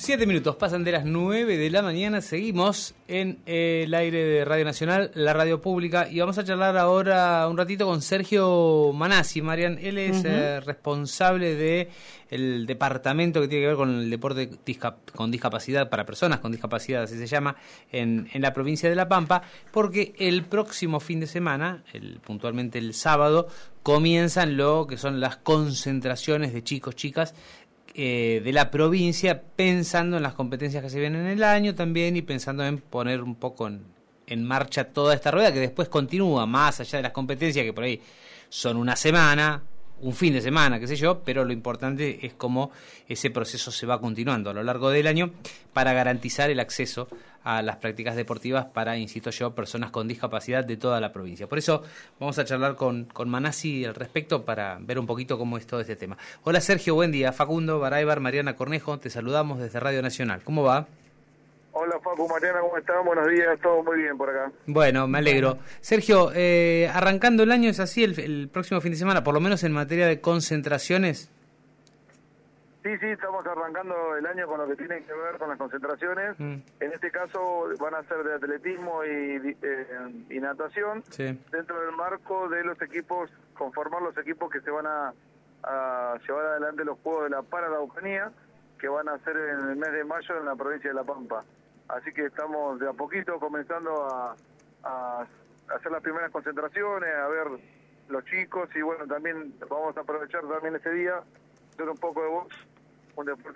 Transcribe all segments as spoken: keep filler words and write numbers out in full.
Siete minutos, pasan de las nueve de la mañana, seguimos en eh, el aire de Radio Nacional, la radio pública, y vamos a charlar ahora un ratito con Sergio Manassi. Marian, él es uh-huh. eh, responsable de el departamento que tiene que ver con el deporte discap- con discapacidad, para personas con discapacidad, así se llama, en, en la provincia de La Pampa, porque el próximo fin de semana, el, puntualmente el sábado, comienzan lo que son las concentraciones de chicos, chicas, Eh, de la provincia, pensando en las competencias que se vienen en el año también y pensando en poner un poco en, en marcha toda esta rueda que después continúa más allá de las competencias, que por ahí son una semana, un fin de semana, qué sé yo, pero lo importante es cómo ese proceso se va continuando a lo largo del año para garantizar el acceso a las prácticas deportivas para, insisto yo, personas con discapacidad de toda la provincia. Por eso vamos a charlar con, con Manassi al respecto para ver un poquito cómo es todo este tema. Hola Sergio, buen día. Facundo Baraybar, Mariana Cornejo, te saludamos desde Radio Nacional. ¿Cómo va? Hola Facu, Mariana, ¿cómo están? Buenos días, todo muy bien por acá. Bueno, me alegro. Sergio, eh, arrancando el año, ¿es así el, el próximo fin de semana, por lo menos en materia de concentraciones? Sí, sí, estamos arrancando el año con lo que tiene que ver con las concentraciones. Mm. En este caso van a ser de atletismo y, eh, y natación, sí. Dentro del marco de los equipos, conformar los equipos que se van a, a llevar adelante los Juegos de la Pararaucanía, que van a ser en el mes de mayo en la provincia de La Pampa. Así que estamos de a poquito comenzando a, a hacer las primeras concentraciones, a ver los chicos, y bueno, también vamos a aprovechar también ese día, hacer un poco de box, un deporte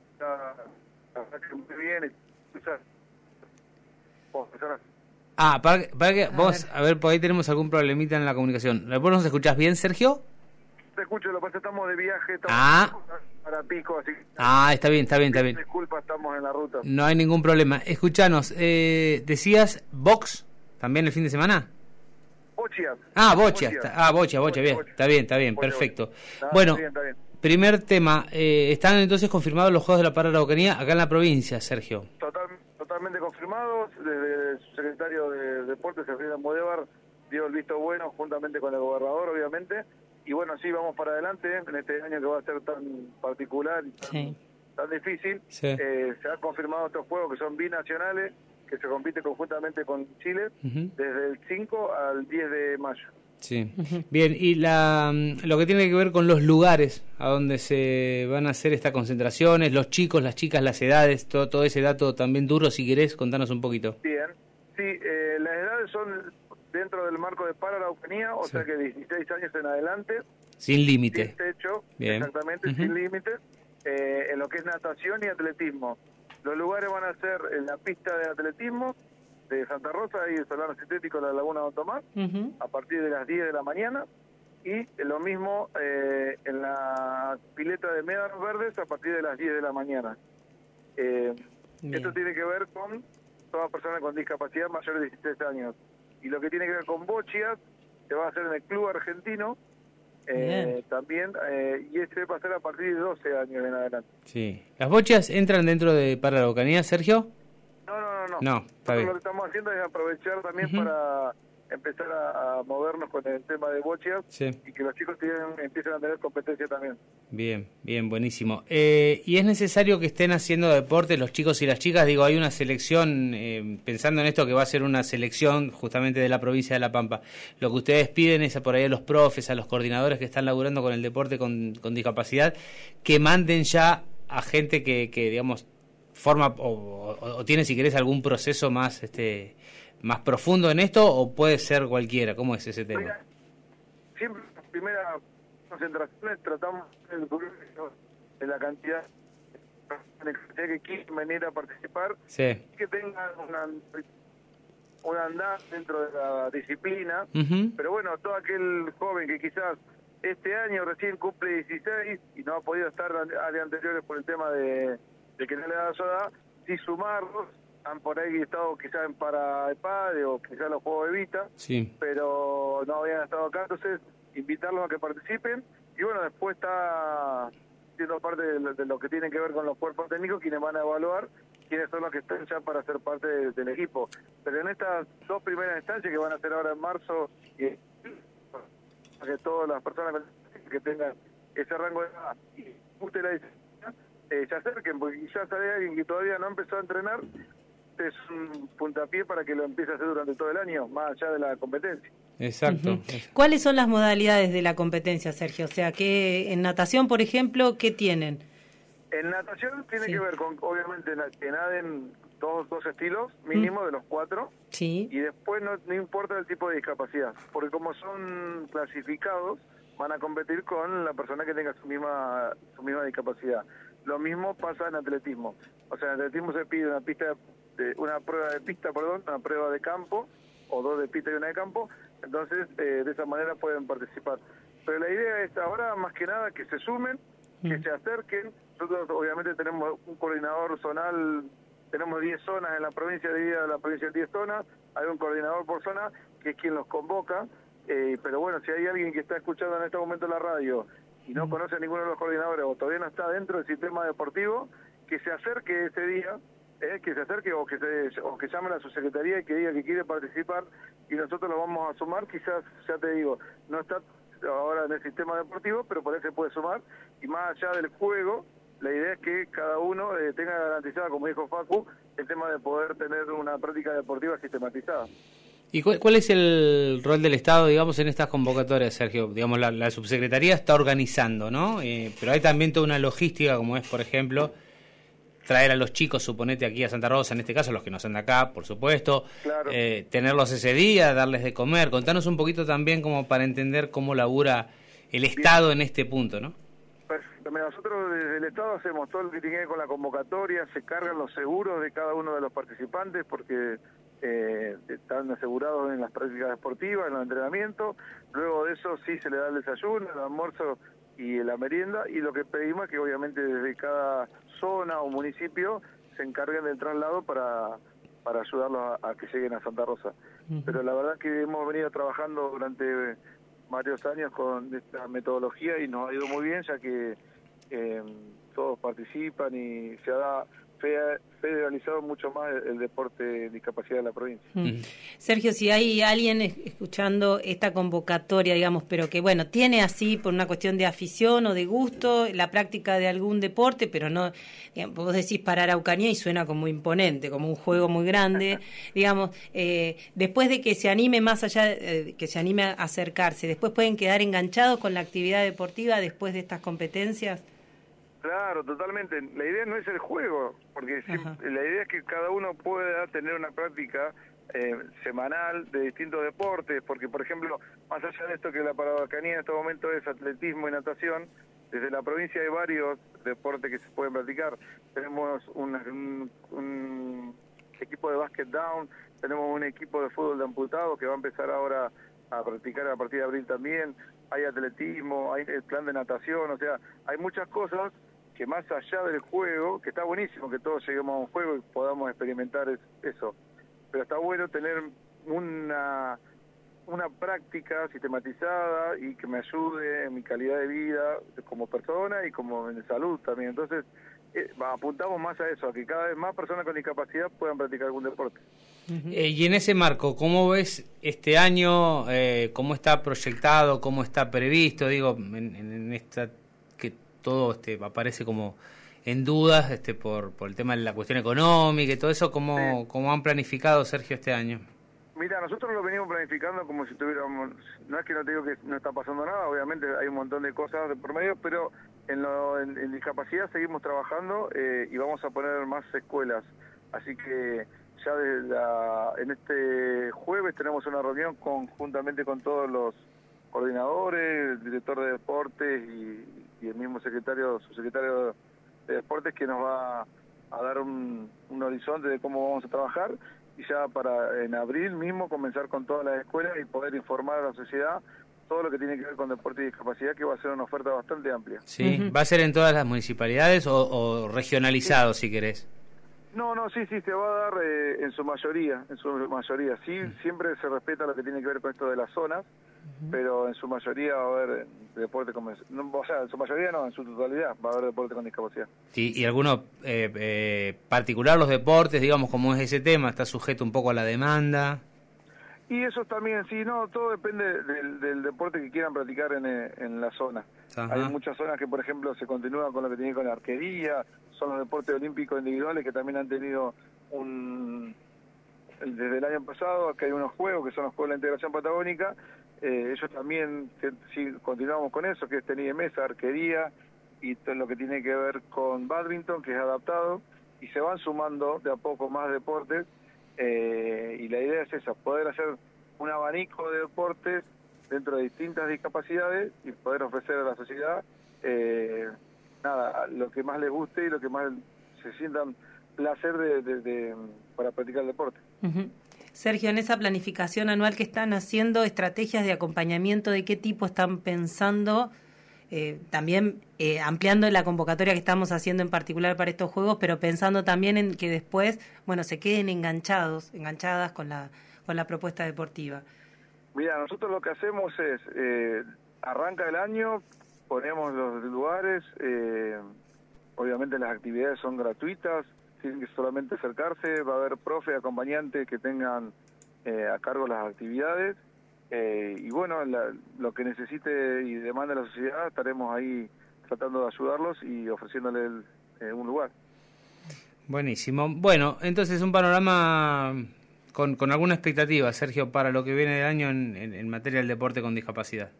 muy bien. Ah, para, para que vos, a ver, por ahí tenemos algún problemita en la comunicación. ¿Vos nos escuchás bien, Sergio? Te escucho, lo que pasa es que estamos de viaje, estamos ah. para Pico, así que... Ah, está bien, está bien, está bien. Disculpa, estamos en la ruta. No hay ningún problema. Escuchanos, eh, decías box también el fin de semana. Bochia. Ah, bochia. Bochia. Ah, bochia, bochia, bien. Bochia. Está bien, está bien, bochia, perfecto. Bochia. Bueno, está bien, está bien. Primer tema, eh, ¿están entonces confirmados los Juegos de la Pararaucanía acá en la provincia, Sergio? Total, totalmente confirmados. Desde su secretario de Deportes, Sergio Modévar, dio el visto bueno juntamente con el gobernador, obviamente. Y bueno, sí, vamos para adelante en este año que va a ser tan particular y tan, sí. tan difícil. Sí. Eh, se han confirmado estos juegos que son binacionales, que se compite conjuntamente con Chile, uh-huh. desde el cinco al diez de mayo. Sí, uh-huh. Bien, y la lo que tiene que ver con los lugares a donde se van a hacer estas concentraciones, los chicos, las chicas, las edades, todo, todo ese dato también duro, si querés, contanos un poquito. Bien, sí, eh, las edades son dentro del marco de Pararaucanía, o sí. sea que dieciséis años en adelante. Sin límite. Sin techo, bien. Exactamente, uh-huh. sin límite, eh, en lo que es natación y atletismo. Los lugares van a ser en la pista de atletismo de Santa Rosa y el Solano Sintético de la Laguna Don Tomás, uh-huh. a partir de las diez de la mañana, y lo mismo eh, en la pileta de Médanos Verdes a partir de las diez de la mañana. Eh, esto tiene que ver con todas personas con discapacidad mayores de dieciséis años. Y lo que tiene que ver con bochias se va a hacer en el Club Argentino, eh, también, eh, y este va a ser a partir de doce años en adelante. Sí. ¿Las bochias entran dentro de Pararaucanía, Sergio? No, no, no, no. No, está bien. Lo que estamos haciendo es aprovechar también uh-huh. para empezar a, a movernos con el tema de bochas, sí. y que los chicos tienen, empiecen a tener competencia también. Bien, bien, buenísimo. Eh, ¿Y es necesario que estén haciendo deporte los chicos y las chicas? Digo, hay una selección, eh, pensando en esto que va a ser una selección justamente de la provincia de La Pampa. Lo que ustedes piden es a por ahí a los profes, a los coordinadores que están laburando con el deporte con, con discapacidad, que manden ya a gente que, que digamos, forma o, o, o tiene, si querés, algún proceso más este más profundo en esto, o puede ser cualquiera. ¿Cómo es ese tema? Mira, siempre en las primeras concentraciones tratamos de la cantidad que quieren venir a participar, sí. que tengan una, una andar dentro de la disciplina, uh-huh. pero bueno, todo aquel joven que quizás este año recién cumple dieciséis y no ha podido estar de anteriores por el tema de, de que no le da su edad, sí sumarlos. Han por ahí estado quizás en para EPADE o quizás los Juegos de Vita, sí. pero no habían estado acá, entonces invitarlos a que participen. Y bueno, después está siendo parte de lo, de lo que tiene que ver con los cuerpos técnicos, quienes van a evaluar quiénes son los que están ya para ser parte de, del equipo. Pero en estas dos primeras instancias que van a ser ahora en marzo, y para que todas las personas que tengan ese rango de edad y guste la disciplina, eh, se acerquen, porque quizás hay alguien que todavía no empezó a entrenar, es un puntapié para que lo empiece a hacer durante todo el año, más allá de la competencia. Exacto. Uh-huh. ¿Cuáles son las modalidades de la competencia, Sergio? O sea, que en natación, por ejemplo, ¿qué tienen? En natación tiene sí. que ver con, obviamente, que naden todos dos estilos, mínimo mm. de los cuatro, sí. y después no, no importa el tipo de discapacidad, porque como son clasificados, van a competir con la persona que tenga su misma su misma discapacidad. Lo mismo pasa en atletismo. O sea, en atletismo se pide una pista de, una prueba de pista, perdón, una prueba de campo, o dos de pista y una de campo, entonces eh, de esa manera pueden participar. Pero la idea es ahora, más que nada, que se sumen, mm. que se acerquen. Nosotros obviamente tenemos un coordinador zonal, tenemos diez zonas en la provincia, dividida la provincia en diez zonas, hay un coordinador por zona que es quien los convoca, eh, pero bueno, si hay alguien que está escuchando en este momento la radio y no mm. conoce a ninguno de los coordinadores o todavía no está dentro del sistema deportivo, que se acerque ese día, eh, que se acerque o que se, o que llame a su secretaría y que diga que quiere participar y nosotros lo vamos a sumar. Quizás, ya te digo, no está ahora en el sistema deportivo, pero por ahí se puede sumar, y más allá del juego, la idea es que cada uno eh, tenga garantizada, como dijo Facu, el tema de poder tener una práctica deportiva sistematizada. ¿Y cuál, cuál es el rol del Estado, digamos, en estas convocatorias, Sergio? Digamos, la, la subsecretaría está organizando, ¿no? Eh, pero hay también toda una logística, como es, por ejemplo, traer a los chicos, suponete, aquí a Santa Rosa, en este caso, los que no son de acá, por supuesto, claro. eh, tenerlos ese día, darles de comer. Contanos un poquito también como para entender cómo labura el Estado Bien. en este punto, ¿no? Perfecto. Nosotros desde el Estado hacemos todo lo que tiene que ver con la convocatoria, se cargan los seguros de cada uno de los participantes porque eh, están asegurados en las prácticas deportivas, en los entrenamientos. Luego de eso sí se le da el desayuno, el almuerzo y la merienda, y lo que pedimos es que obviamente desde cada zona o municipio se encarguen del traslado para, para ayudarlos a, a que lleguen a Santa Rosa. Uh-huh. Pero la verdad es que hemos venido trabajando durante varios años con esta metodología y nos ha ido muy bien, ya que eh, todos participan y se ha federalizado mucho más el, el deporte de discapacidad de la provincia. Mm. Sergio, si hay alguien escuchando esta convocatoria, digamos, pero que, bueno, tiene así por una cuestión de afición o de gusto la práctica de algún deporte, pero no, digamos, vos decís para Araucanía y suena como imponente, como un juego muy grande, digamos, eh, después de que se anime más allá, eh, que se anime a acercarse, después pueden quedar enganchados con la actividad deportiva después de estas competencias. Claro, totalmente. La idea no es el juego, porque siempre, la idea es que cada uno pueda tener una práctica eh, semanal de distintos deportes, porque, por ejemplo, más allá de esto que la Araucanía en este momento es atletismo y natación, desde la provincia hay varios deportes que se pueden practicar. Tenemos un, un, un equipo de básquet down, tenemos un equipo de fútbol de amputados que va a empezar ahora a practicar a partir de abril también, hay atletismo, hay el plan de natación, o sea, hay muchas cosas que más allá del juego, que está buenísimo que todos lleguemos a un juego y podamos experimentar es, eso, pero está bueno tener una una práctica sistematizada y que me ayude en mi calidad de vida como persona y como en salud también. Entonces, eh, apuntamos más a eso, a que cada vez más personas con discapacidad puedan practicar algún deporte. Uh-huh. Eh, y en ese marco, ¿cómo ves este año? Eh, ¿Cómo está proyectado? ¿Cómo está previsto? Digo, en, en esta que todo este aparece como en dudas este por por el tema de la cuestión económica y todo eso. ¿Cómo, sí. ¿Cómo han planificado, Sergio, este año? Mira, nosotros lo venimos planificando como si tuviéramos, no es que no te digo que no está pasando nada, obviamente hay un montón de cosas de por medio, pero en, lo, en, en discapacidad seguimos trabajando eh, y vamos a poner más escuelas, así que ya de la, en este jueves tenemos una reunión conjuntamente con todos los coordinadores, el director de deportes y, y el mismo secretario, subsecretario de deportes, que nos va a dar un, un horizonte de cómo vamos a trabajar, y ya para en abril mismo comenzar con todas las escuelas y poder informar a la sociedad todo lo que tiene que ver con deporte y discapacidad, que va a ser una oferta bastante amplia. Sí, uh-huh. ¿Va a ser en todas las municipalidades o, o regionalizado, sí. si querés? No, no, sí, sí, se va a dar eh, en su mayoría, en su mayoría. Sí, uh-huh. Siempre se respeta lo que tiene que ver con esto de las zonas, uh-huh. pero en su mayoría va a haber deporte con... No, o sea, en su mayoría no, en su totalidad va a haber deporte con discapacidad. Sí, ¿y alguno eh, eh, particular los deportes, digamos, como es ese tema, está sujeto un poco a la demanda? Y eso también, sí, no, todo depende del, del deporte que quieran practicar en, en la zona. Ajá. Hay muchas zonas que, por ejemplo, se continúan con lo que tiene con la arquería, son los deportes olímpicos individuales que también han tenido un... Desde el año pasado, que hay unos juegos que son los Juegos de la Integración Patagónica, eh, ellos también, que, sí, continuamos con eso, que es tenis de mesa, arquería, y todo lo que tiene que ver con bádminton, que es adaptado, y se van sumando de a poco más deportes. Eh, y la idea es esa, poder hacer un abanico de deportes dentro de distintas discapacidades y poder ofrecer a la sociedad eh, nada, lo que más les guste y lo que más se sientan placer de, de, de, para practicar el deporte. Uh-huh. Sergio, en esa planificación anual que están haciendo, estrategias de acompañamiento, ¿de qué tipo están pensando? Eh, también eh, ampliando la convocatoria que estamos haciendo en particular para estos juegos, pero pensando también en que después, bueno, se queden enganchados, enganchadas con la con la propuesta deportiva. Mira, nosotros lo que hacemos es, eh, arranca el año, ponemos los lugares, eh, obviamente las actividades son gratuitas, tienen que solamente acercarse, va a haber profe, acompañantes que tengan eh, a cargo las actividades. Eh, y bueno, la, lo que necesite y demande la sociedad, estaremos ahí tratando de ayudarlos y ofreciéndoles eh, un lugar. Buenísimo. Bueno, entonces un panorama con, con alguna expectativa, Sergio, para lo que viene del año en, en, en materia del deporte con discapacidad.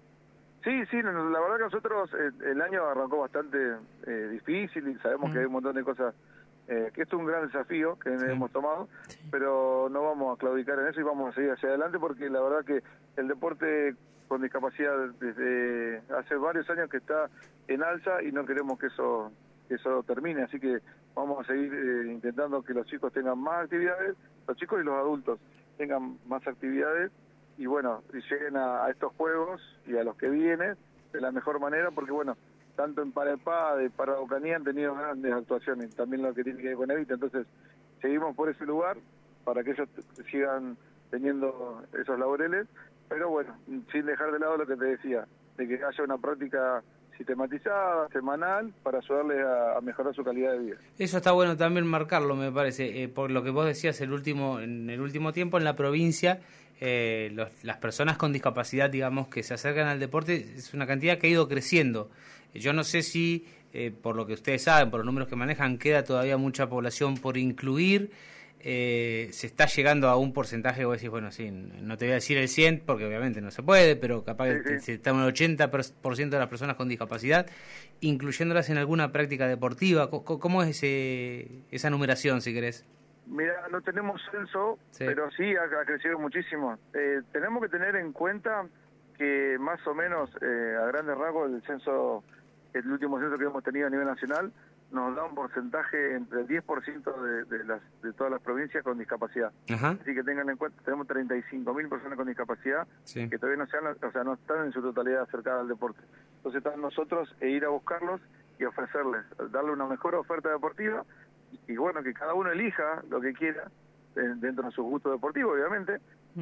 Sí, sí, la verdad que nosotros eh, el año arrancó bastante eh, difícil y sabemos mm. que hay un montón de cosas, eh, que esto es un gran desafío que sí. hemos tomado, sí. pero no vamos a claudicar en eso y vamos a seguir hacia adelante porque la verdad que el deporte con discapacidad desde hace varios años que está en alza y no queremos que eso que eso termine, así que vamos a seguir eh, intentando que los chicos tengan más actividades, los chicos y los adultos tengan más actividades y bueno, y lleguen a, a estos juegos y a los que vienen de la mejor manera porque bueno, tanto en Parapá de Paraucanía han tenido grandes actuaciones, también lo que tiene que ver con Evita, entonces seguimos por ese lugar para que ellos sigan teniendo esos laureles, pero bueno, sin dejar de lado lo que te decía, de que haya una práctica sistematizada, semanal, para ayudarles a, a mejorar su calidad de vida. Eso está bueno también marcarlo, me parece, eh, por lo que vos decías el último en el último tiempo en la provincia, eh, los, las personas con discapacidad, digamos, que se acercan al deporte, es una cantidad que ha ido creciendo. Yo no sé si, eh, por lo que ustedes saben, por los números que manejan, queda todavía mucha población por incluir. Eh, se está llegando a un porcentaje, vos decís, bueno, sí, no te voy a decir el cien, porque obviamente no se puede, pero capaz sí, que sí. está en el ochenta por ciento de las personas con discapacidad, incluyéndolas en alguna práctica deportiva. ¿Cómo, cómo es ese, esa numeración, si querés? Mira, no tenemos censo, sí. pero sí ha, ha crecido muchísimo. Eh, tenemos que tener en cuenta que más o menos, eh, a grandes rasgos, el censo, el último censo que hemos tenido a nivel nacional, nos da un porcentaje entre el diez por ciento de, de, las, de todas las provincias con discapacidad. Ajá. Así que tengan en cuenta, tenemos treinta y cinco mil personas con discapacidad sí. que todavía no, sean, o sea, no están en su totalidad acercadas al deporte. Entonces están nosotros e ir a buscarlos y ofrecerles, darle una mejor oferta deportiva y, y bueno, que cada uno elija lo que quiera dentro de su gusto deportivo, obviamente, uh-huh.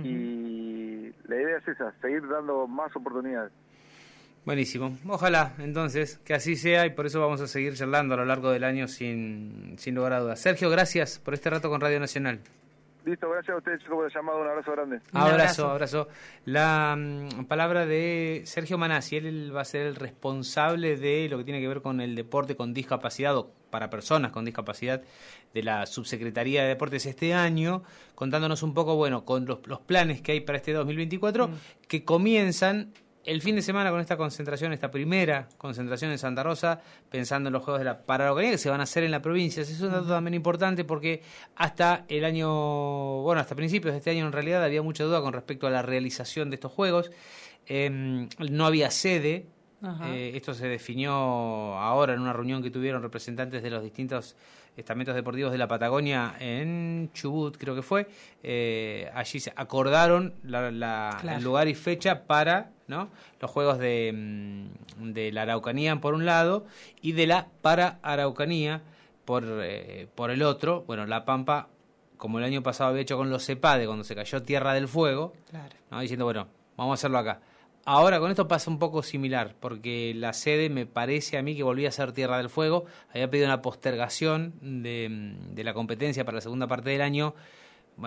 y la idea es esa, seguir dando más oportunidades. Buenísimo. Ojalá, entonces, que así sea y por eso vamos a seguir charlando a lo largo del año sin, sin lugar a dudas. Sergio, gracias por este rato con Radio Nacional. Listo, gracias a ustedes, chicos, por el llamado. Un abrazo grande. Un abrazo, abrazo. La um, palabra de Sergio Manassi, él va a ser el responsable de lo que tiene que ver con el deporte con discapacidad o para personas con discapacidad de la Subsecretaría de Deportes este año, contándonos un poco, bueno, con los, los planes que hay para este dos mil veinticuatro, mm. que comienzan el fin de semana con esta concentración, esta primera concentración en Santa Rosa, pensando en los Juegos de la Paraucanía que se van a hacer en la provincia. Eso es un dato también importante porque hasta el año, bueno, hasta principios de este año en realidad había mucha duda con respecto a la realización de estos Juegos. Eh, no había sede. Eh, esto se definió ahora en una reunión que tuvieron representantes de los distintos estamentos deportivos de la Patagonia en Chubut, creo que fue. Eh, allí se acordaron la, la, claro. el lugar y fecha para, ¿no?, los Juegos de, de la Araucanía por un lado y de la Para-Araucanía por, eh, por el otro. Bueno, La Pampa, como el año pasado había hecho con los CEPADE cuando se cayó Tierra del Fuego, claro. ¿no?, diciendo, bueno, vamos a hacerlo acá. Ahora con esto pasa un poco similar, porque la sede me parece a mí que volvía a ser Tierra del Fuego, había pedido una postergación de, de la competencia para la segunda parte del año. Bueno,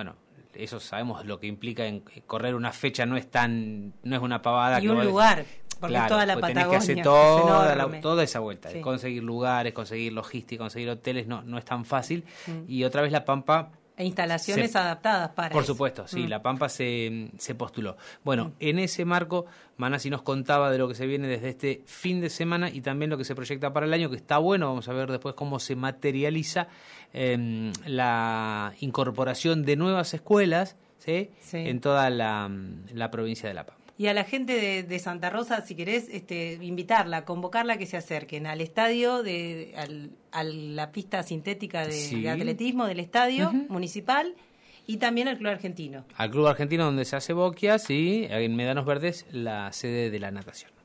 eso sabemos lo que implica en correr una fecha, no es tan, no es una pavada. Y un lugar, porque claro, toda la pues Patagonia tenés que hacer toda, es la, toda esa vuelta, sí. conseguir lugares, conseguir logística, conseguir hoteles, no, no es tan fácil. Mm. Y otra vez La Pampa... E instalaciones se, adaptadas para Por eso. supuesto, sí, mm. La Pampa se, se postuló. Bueno, mm. en ese marco, Manassi nos contaba de lo que se viene desde este fin de semana y también lo que se proyecta para el año, que está bueno. Vamos a ver después cómo se materializa eh, la incorporación de nuevas escuelas, ¿sí? Sí. En toda la, la provincia de La Pampa. Y a la gente de, de Santa Rosa, si querés, este, invitarla, convocarla a que se acerquen al estadio, de, al, a la pista sintética de, sí. de atletismo del estadio uh-huh. municipal y también al Club Argentino. Al Club Argentino donde se hace boquias y en Médanos Verdes la sede de la natación.